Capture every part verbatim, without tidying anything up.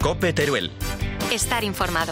COPE Teruel. Estar informado.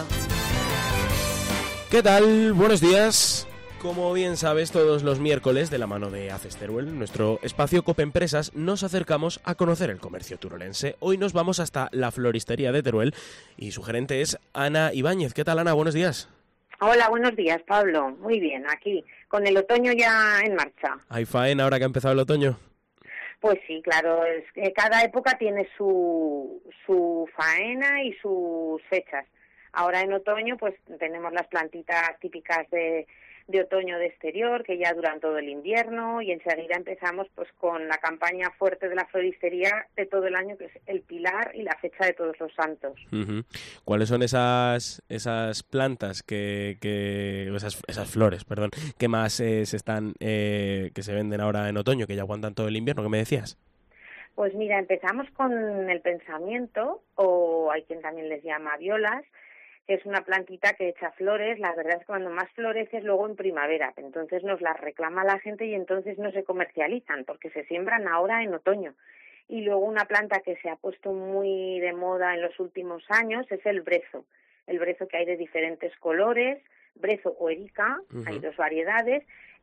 ¿Qué tal? Buenos días. Como bien sabes, todos los miércoles, de la mano de ACES Teruel, nuestro espacio COPE Empresas, nos acercamos a conocer el comercio turolense. Hoy nos vamos hasta la floristería de Teruel y su gerente es Ana Ibáñez. ¿Qué tal, Ana? Buenos días. Hola, buenos días, Pablo. Muy bien, aquí, con el otoño ya en marcha. ¿Hay faena ahora que ha empezado el otoño? Pues sí, claro, es que cada época tiene su, su faena y sus fechas. Ahora en otoño pues tenemos las plantitas típicas de, de otoño de exterior que ya duran todo el invierno, y enseguida empezamos pues con la campaña fuerte de la floristería de todo el año, que es el Pilar y la fecha de Todos los Santos. Uh-huh. ¿Cuáles son esas esas plantas que, que esas esas flores, perdón, que más eh, se están eh, que se venden ahora en otoño, que ya aguantan todo el invierno, que me decías? Pues mira, empezamos con el pensamiento, o hay quien también les llama violas, que es una plantita que echa flores. La verdad es que cuando más florece es luego en primavera, entonces nos las reclama la gente y entonces no se comercializan porque se siembran ahora en otoño. Y luego una planta que se ha puesto muy de moda en los últimos años es el brezo, el brezo que hay de diferentes colores, brezo o erica, uh-huh. Hay dos variedades,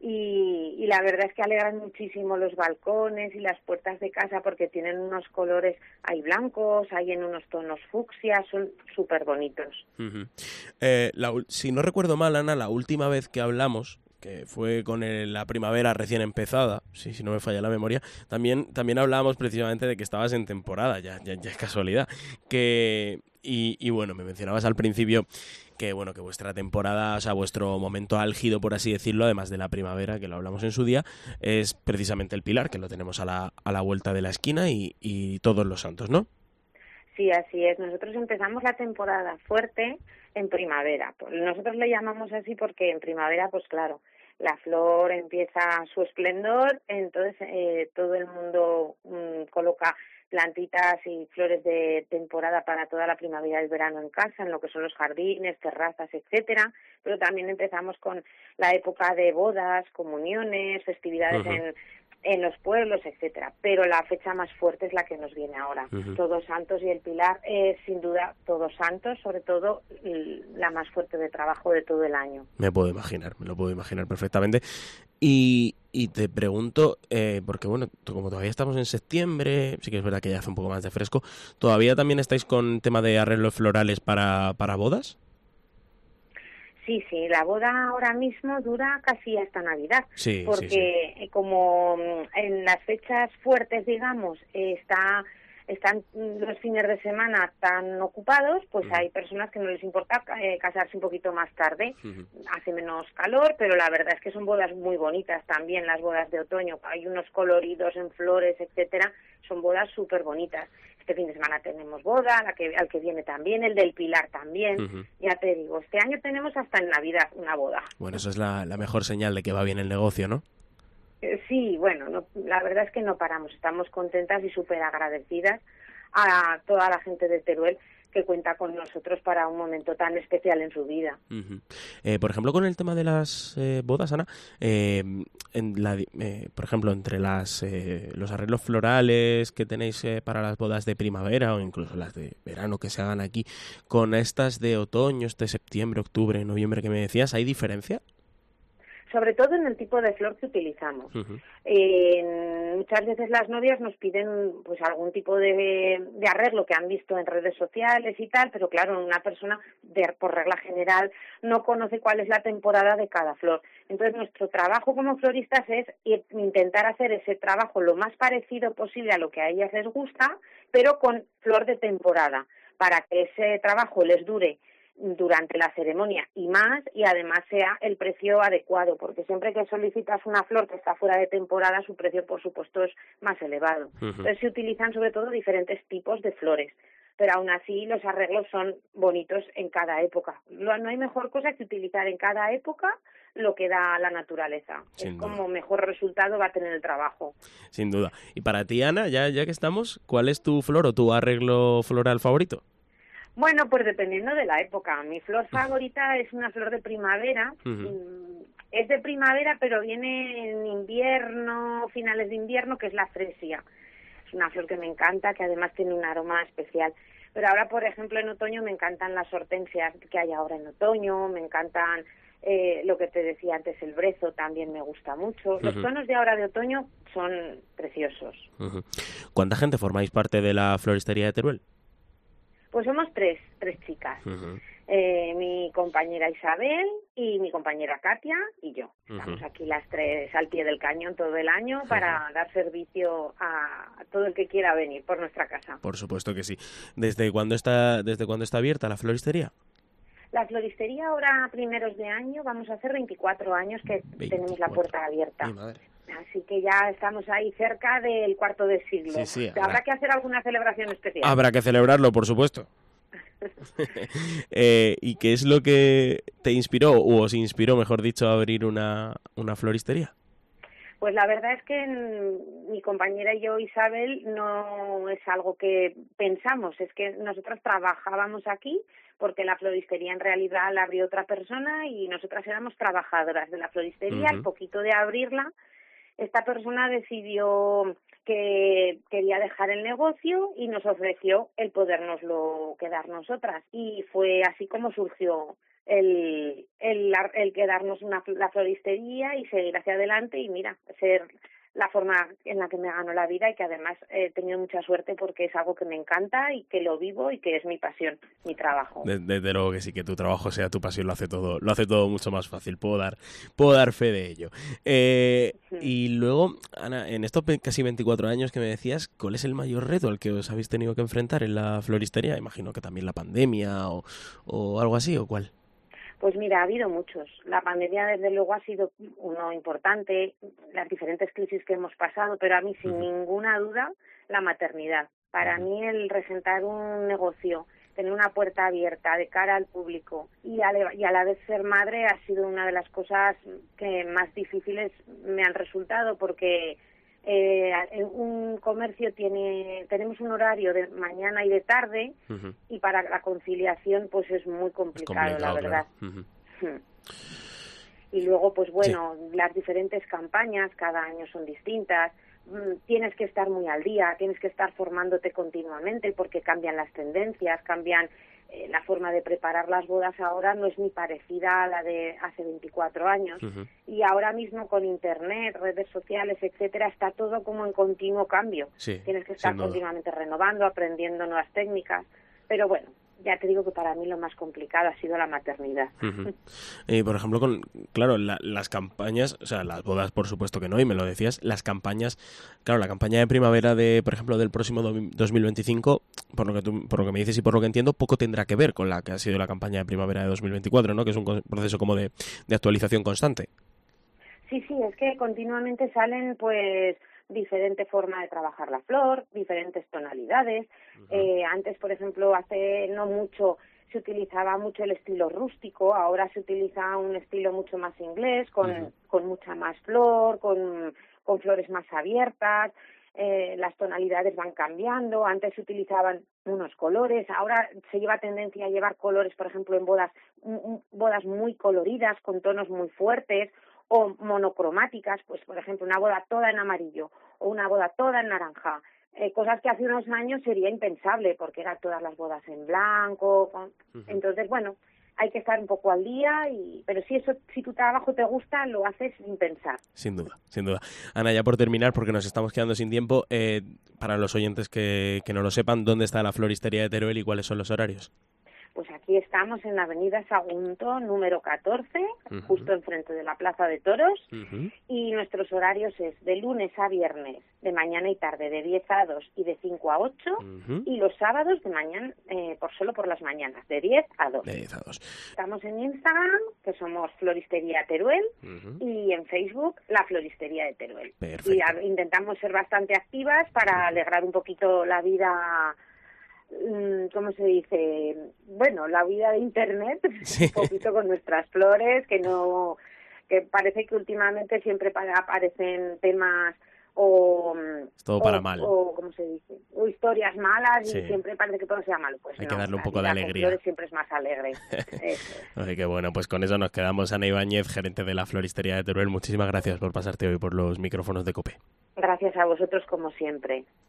y, y la verdad es que alegran muchísimo los balcones y las puertas de casa porque tienen unos colores, hay blancos, hay en unos tonos fucsia, son súper bonitos. Uh-huh. Eh, la, si no recuerdo mal, Ana, la última vez que hablamos, que fue con el, la primavera recién empezada, sí, si no me falla la memoria, también también hablábamos precisamente de que estabas en temporada, ya, ya, ya es casualidad, que y, y bueno, me mencionabas al principio que bueno, que vuestra temporada, o sea, vuestro momento álgido, por así decirlo, además de la primavera, que lo hablamos en su día, es precisamente el Pilar, que lo tenemos a la, a la vuelta de la esquina, y, y Todos los Santos, ¿no? Sí, así es. Nosotros empezamos la temporada fuerte en primavera. Nosotros le llamamos así porque en primavera, pues claro, la flor empieza su esplendor, entonces eh, todo el mundo mmm, coloca plantitas y flores de temporada para toda la primavera y el verano en casa, en lo que son los jardines, terrazas, etcétera. Pero también empezamos con la época de bodas, comuniones, festividades uh-huh. en en los pueblos, etcétera. Pero la fecha más fuerte es la que nos viene ahora. Uh-huh. Todos Santos y el Pilar es, sin duda, Todos Santos, sobre todo, la más fuerte de trabajo de todo el año. Me puedo imaginar, me lo puedo imaginar perfectamente. Y, y te pregunto, eh, porque bueno, como todavía estamos en septiembre, sí que es verdad que ya hace un poco más de fresco, ¿todavía también estáis con tema de arreglos florales para, para bodas? Sí, sí, la boda ahora mismo dura casi hasta Navidad, sí, porque sí, sí. como en las fechas fuertes, digamos, está están los fines de semana tan ocupados, pues uh-huh. hay personas que no les importa eh, casarse un poquito más tarde, uh-huh. hace menos calor, pero la verdad es que son bodas muy bonitas también, las bodas de otoño, hay unos coloridos en flores, etcétera, son bodas súper bonitas. Este fin de semana tenemos boda, la que, al que viene también, el del Pilar también. Uh-huh. Ya te digo, este año tenemos hasta en Navidad una boda. Bueno, eso es la, la mejor señal de que va bien el negocio, ¿no? Eh, sí, bueno, no, la verdad es que no paramos. Estamos contentas y súper agradecidas a toda la gente de Teruel que cuenta con nosotros para un momento tan especial en su vida. Uh-huh. Eh, por ejemplo, con el tema de las eh, bodas, Ana, eh, en la, eh, por ejemplo, entre las eh, los arreglos florales que tenéis eh, para las bodas de primavera o incluso las de verano que se hagan aquí, con estas de otoño, este septiembre, octubre, noviembre que me decías, ¿hay diferencia? Sobre todo en el tipo de flor que utilizamos. Uh-huh. Eh, muchas veces las novias nos piden pues algún tipo de, de arreglo que han visto en redes sociales y tal, pero claro, una persona de, por regla general no conoce cuál es la temporada de cada flor. Entonces nuestro trabajo como floristas es intentar hacer ese trabajo lo más parecido posible a lo que a ellas les gusta, pero con flor de temporada, para que ese trabajo les dure durante la ceremonia y más, y además sea el precio adecuado, porque siempre que solicitas una flor que está fuera de temporada, su precio por supuesto es más elevado. Uh-huh. Entonces se utilizan sobre todo diferentes tipos de flores, pero aún así los arreglos son bonitos en cada época. No hay mejor cosa que utilizar en cada época lo que da la naturaleza. Sin es duda. Como mejor resultado va a tener el trabajo. Sin duda. Y para ti, Ana, ya, ya que estamos, ¿cuál es tu flor o tu arreglo floral favorito? Bueno, pues dependiendo de la época. Mi flor favorita es una flor de primavera. Uh-huh. Es de primavera, pero viene en invierno, finales de invierno, que es la fresia. Es una flor que me encanta, que además tiene un aroma especial. Pero ahora, por ejemplo, en otoño me encantan las hortensias que hay ahora en otoño, me encantan eh, lo que te decía antes, el brezo también me gusta mucho. Los Uh-huh. tonos de ahora de otoño son preciosos. Uh-huh. ¿Cuánta gente formáis parte de la floristería de Teruel? Pues somos tres, tres chicas. Uh-huh. Eh, mi compañera Isabel y mi compañera Katia y yo. Estamos Uh-huh. aquí las tres al pie del cañón todo el año para uh-huh. dar servicio a, a todo el que quiera venir por nuestra casa. Por supuesto que sí. ¿Desde cuándo está, desde cuándo está abierta la floristería? La floristería ahora, primeros de año, vamos a hacer veinticuatro años que veinticuatro. Tenemos la puerta abierta. Mi madre. Así que ya estamos ahí cerca del cuarto de siglo. Sí, sí, habrá... habrá que hacer alguna celebración especial. Habrá que celebrarlo, por supuesto. eh, ¿Y qué es lo que te inspiró, o os inspiró, mejor dicho, a abrir una, una floristería? Pues la verdad es que mi compañera y yo, Isabel, no es algo que pensamos, es que nosotras trabajábamos aquí porque la floristería en realidad la abrió otra persona y nosotras éramos trabajadoras de la floristería. Uh-huh. Al poquito de abrirla, esta persona decidió que quería dejar el negocio y nos ofreció el podérnoslo quedar nosotras. Y fue así como surgió el, el, el quedarnos una, la floristería y seguir hacia adelante y mira, ser la forma en la que me gano la vida y que además he tenido mucha suerte porque es algo que me encanta y que lo vivo y que es mi pasión, mi trabajo. Desde, desde luego que sí, que tu trabajo sea tu pasión lo hace todo, lo hace todo mucho más fácil, puedo dar, puedo dar fe de ello. Eh, sí. Y luego, Ana, en estos casi veinticuatro años que me decías, ¿cuál es el mayor reto al que os habéis tenido que enfrentar en la floristería? Imagino que también la pandemia o, o algo así, ¿o cuál? Pues mira, ha habido muchos. La pandemia, desde luego, ha sido uno importante, las diferentes crisis que hemos pasado, pero a mí, sin uh-huh. ninguna duda, la maternidad. Para uh-huh. mí, el resentar un negocio, tener una puerta abierta de cara al público y a, y a la vez ser madre ha sido una de las cosas que más difíciles me han resultado, porque eh, en un comercio tiene tenemos un horario de mañana y de tarde uh-huh. y para la conciliación pues es muy complicado, es complicado la verdad. Claro. Uh-huh. Y luego pues bueno, sí. las diferentes campañas cada año son distintas, tienes que estar muy al día, tienes que estar formándote continuamente porque cambian las tendencias, cambian eh, la forma de preparar las bodas ahora no es ni parecida a la de hace veinticuatro años. Uh-huh. Y ahora mismo con internet, redes sociales, etcétera, está todo como en continuo cambio. Sí, tienes que estar continuamente renovando, aprendiendo nuevas técnicas, pero bueno, ya te digo que para mí lo más complicado ha sido la maternidad. Uh-huh. Y por ejemplo, con claro, la, las campañas, o sea, las bodas por supuesto que no, y me lo decías, las campañas, claro, la campaña de primavera de, por ejemplo, del próximo dos mil veinticinco, por lo que tú, por lo que me dices y por lo que entiendo, poco tendrá que ver con la que ha sido la campaña de primavera de dos mil veinticuatro, ¿no? Que es un proceso como de, de actualización constante. Sí, sí, es que continuamente salen, pues, diferente forma de trabajar la flor, diferentes tonalidades. Uh-huh. Eh, antes, por ejemplo, hace no mucho se utilizaba mucho el estilo rústico, ahora se utiliza un estilo mucho más inglés, con, uh-huh. con mucha más flor, con, con flores más abiertas. Eh, las tonalidades van cambiando. Antes se utilizaban unos colores, ahora se lleva tendencia a llevar colores, por ejemplo, en bodas, m- bodas muy coloridas, con tonos muy fuertes, o monocromáticas, pues por ejemplo una boda toda en amarillo o una boda toda en naranja, eh, cosas que hace unos años sería impensable porque eran todas las bodas en blanco. Con... Uh-huh. Entonces, bueno, hay que estar un poco al día, y pero si eso, si tu trabajo te gusta, lo haces sin pensar. Sin duda, sin duda. Ana, ya por terminar, porque nos estamos quedando sin tiempo, eh, para los oyentes que, que no lo sepan, ¿dónde está la floristería de Teruel y cuáles son los horarios? Pues aquí estamos en la avenida Sagunto, número catorce, uh-huh. justo enfrente de la Plaza de Toros, uh-huh. y nuestros horarios es de lunes a viernes, de mañana y tarde, de diez a dos y de cinco a ocho, uh-huh. y los sábados de mañana, eh, por solo por las mañanas, de diez a dos. De diez a dos. Estamos en Instagram, que somos Floristería Teruel, uh-huh. y en Facebook, La Floristería de Teruel. Perfecto. Y a, intentamos ser bastante activas para uh-huh. alegrar un poquito la vida... ¿cómo se dice? Bueno, la vida de internet, sí. un poquito con nuestras flores, que no, que parece que últimamente siempre aparecen temas o es todo o, para mal, o ¿cómo se dice? O historias malas, sí. y siempre parece que todo sea malo. Pues hay no, que darle un poco de con alegría. Flores siempre es más alegre. Ay, qué bueno, pues con eso nos quedamos. Ana Ibáñez, gerente de la Floristería de Teruel, muchísimas gracias por pasarte hoy por los micrófonos de COPE. Gracias a vosotros como siempre.